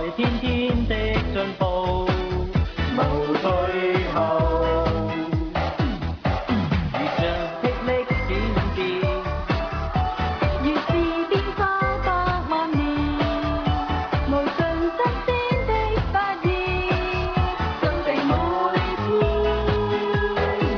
天天的進步，無退後。遇上霹靂轉變， 越是變化百萬年，無盡新鮮的發現，進步每天。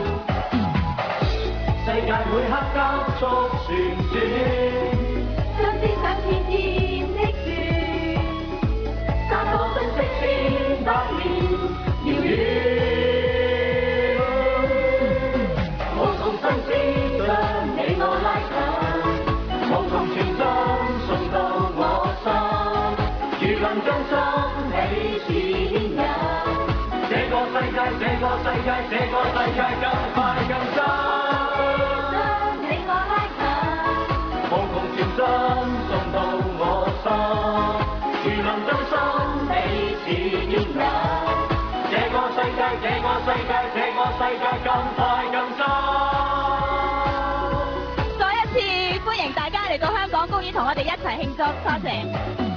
世界每刻急速旋轉， 新思想天天的轉，散播信息千百年，遙遠。無窮新知將你我拉近，無窮傳真送到我心，如能將心彼此牽引，這個世界，這個世界，這個世界更快更真。將你我拉近， 無窮傳真送到我心，如能將心彼此牽引，這個世界，這個世界，這個世界更快更真。 再一次歡迎大家嚟到香港公園同我哋一齊慶祝，多謝。